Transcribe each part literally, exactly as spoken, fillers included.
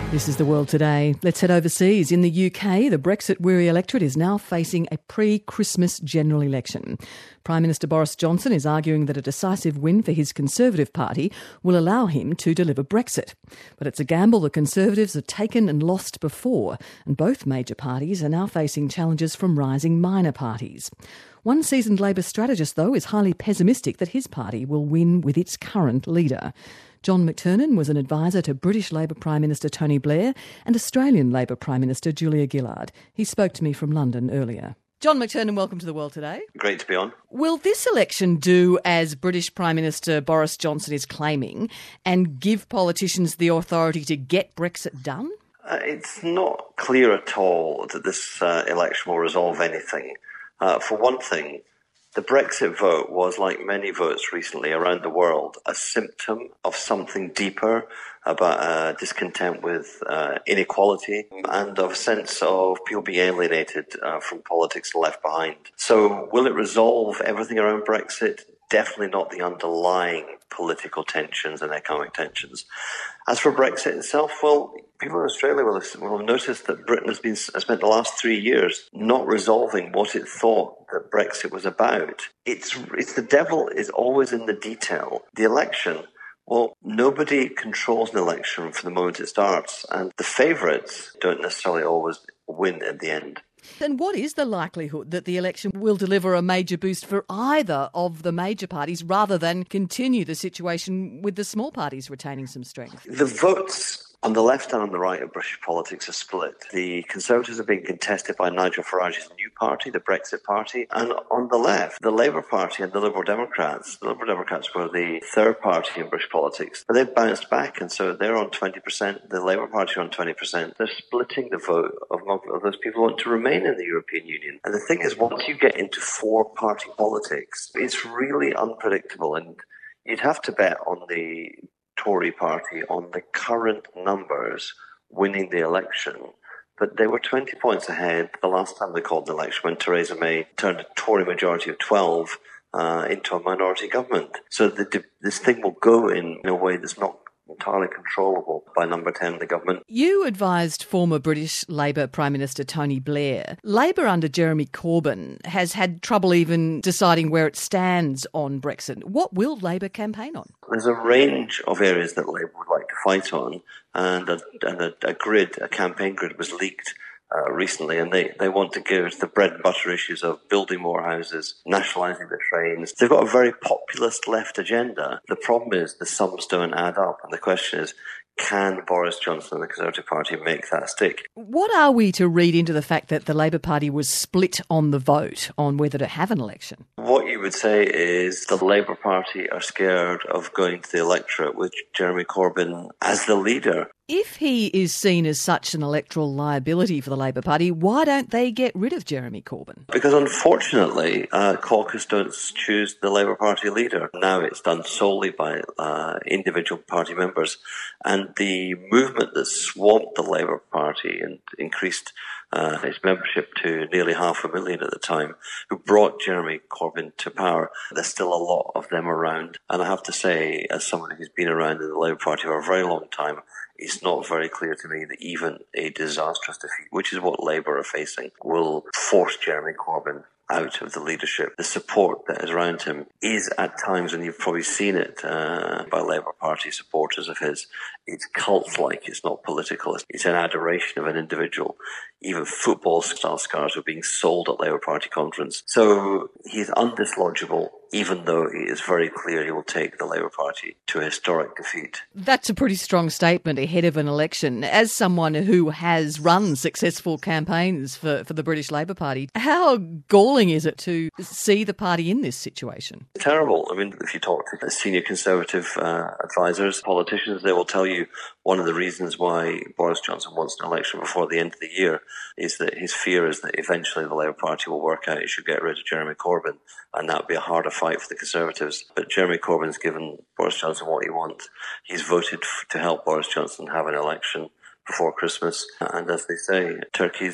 This is The World Today. Let's head overseas. In the U K, the Brexit-weary electorate is now facing a pre-Christmas general election. Prime Minister Boris Johnson is arguing that a decisive win for his Conservative Party will allow him to deliver Brexit. But it's a gamble the Conservatives have taken and lost before, and both major parties are now facing challenges from rising minor parties. One seasoned Labor strategist, though, is highly pessimistic that his party will win with its current leader. John McTernan was an advisor to British Labor Prime Minister Tony Blair and Australian Labor Prime Minister Julia Gillard. He spoke to me from London earlier. John McTernan, welcome to The World Today. Great to be on. Will this election do as British Prime Minister Boris Johnson is claiming and give politicians the authority to get Brexit done? Uh, it's not clear at all that this uh, election will resolve anything. Uh, for one thing, the Brexit vote was, like many votes recently around the world, a symptom of something deeper about uh, discontent with uh, inequality and of a sense of people being alienated uh, from politics and left behind. So will it resolve everything around Brexit? Definitely not the underlying political tensions and economic tensions. As for Brexit itself, well, people in Australia will have, will have noticed that Britain has been has spent the last three years not resolving what it thought that Brexit was about. It's it's the devil is always in the detail. The election, well, nobody controls an election from the moment it starts, and the favourites don't necessarily always win at the end. Then what is the likelihood that the election will deliver a major boost for either of the major parties rather than continue the situation with the small parties retaining some strength? The votes on the left and on the right of British politics are split. The Conservatives are being contested by Nigel Farage's new party, the Brexit Party. And on the left, the Labour Party and the Liberal Democrats. The Liberal Democrats were the third party in British politics. But they've bounced back, and so they're on twenty percent. The Labour Party are on twenty percent. They're splitting the vote of, of those people who want to remain in the European Union. And the thing is, once you get into four-party politics, it's really unpredictable. And you'd have to bet on the Tory party on the current numbers winning the election, but they were twenty points ahead the last time they called the election when Theresa May turned a Tory majority of twelve uh, into a minority government. So the, this thing will go in, in a way that's not entirely controllable by number ten in the government. You advised former British Labor Prime Minister Tony Blair. Labor under Jeremy Corbyn has had trouble even deciding where it stands on Brexit. What will Labor campaign on? There's a range of areas that Labour would like to fight on, and a, and a, a grid, a campaign grid was leaked Uh, recently, and they, they want to give the bread and butter issues of building more houses, nationalising the trains. They've got a very populist left agenda. The problem is the sums don't add up, and the question is, can Boris Johnson and the Conservative Party make that stick? What are we to read into the fact that the Labour Party was split on the vote on whether to have an election? What you would say is the Labour Party are scared of going to the electorate with Jeremy Corbyn as the leader. If he is seen as such an electoral liability for the Labour Party, why don't they get rid of Jeremy Corbyn? Because unfortunately, uh, caucus don't choose the Labour Party leader. Now it's done solely by uh, individual party members. And the movement that swamped the Labour Party and increased uh, its membership to nearly half a million at the time, who brought Jeremy Corbyn to power, there's still a lot of them around. And I have to say, as somebody who's been around in the Labour Party for a very long time, it's not very clear to me that even a disastrous defeat, which is what Labour are facing, will force Jeremy Corbyn out of the leadership. The support that is around him is at times, and you've probably seen it uh, by Labour Party supporters of his, it's cult-like, it's not political, it's an adoration of an individual. Even football-style scarves are being sold at Labour Party conference. So he's undislodgeable, even though it is very clear he will take the Labour Party to a historic defeat. That's a pretty strong statement ahead of an election. As someone who has run successful campaigns for, for the British Labour Party, how galling is it to see the party in this situation? It's terrible. I mean, if you talk to senior Conservative uh, advisors, politicians, they will tell you one of the reasons why Boris Johnson wants an election before the end of the year is that his fear is that eventually the Labour Party will work out it should get rid of Jeremy Corbyn, and that would be a harder fight for the Conservatives. But Jeremy Corbyn's given Boris Johnson what he wants. He's voted to help Boris Johnson have an election before Christmas. And as they say, turkeys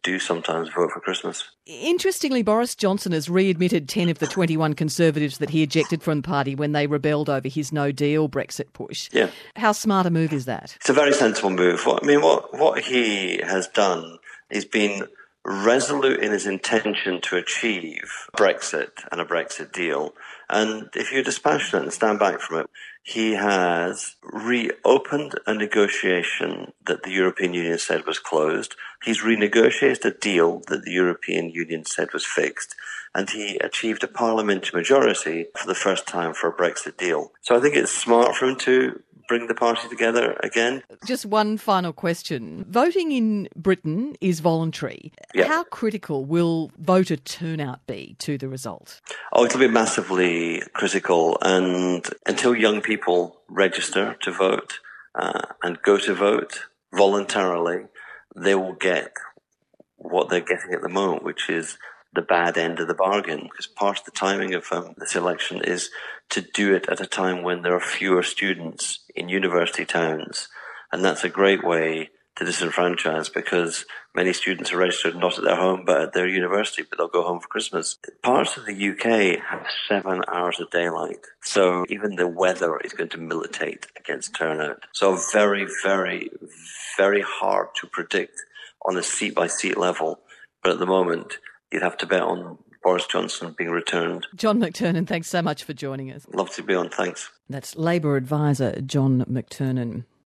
do sometimes vote for Christmas. Interestingly, Boris Johnson has readmitted ten of the twenty-one Conservatives that he ejected from the party when they rebelled over his no-deal Brexit push. Yeah. How smart a move is that? It's a very sensible move. What, I mean, what, what he has done is been resolute in his intention to achieve Brexit and a Brexit deal. And if you're dispassionate and stand back from it, he has reopened a negotiation that the European Union said was closed. He's renegotiated a deal that the European Union said was fixed. And he achieved a parliamentary majority for the first time for a Brexit deal. So I think it's smart for him to bring the party together again. Just one final question. Voting in Britain is voluntary. Yeah. How critical will voter turnout be to the result? Oh, it'll be massively critical. And until young people register to vote uh, and go to vote voluntarily, they will get what they're getting at the moment, which is the bad end of the bargain, because part of the timing of um, this election is to do it at a time when there are fewer students in university towns. And that's a great way to disenfranchise, because many students are registered not at their home but at their university, but they'll go home for Christmas. Parts of the U K have seven hours of daylight, so even the weather is going to militate against turnout. So very, very, very hard to predict on a seat-by-seat level, but at the moment you'd have to bet on Boris Johnson being returned. John McTernan, thanks so much for joining us. Love to be on, thanks. That's Labor advisor John McTernan.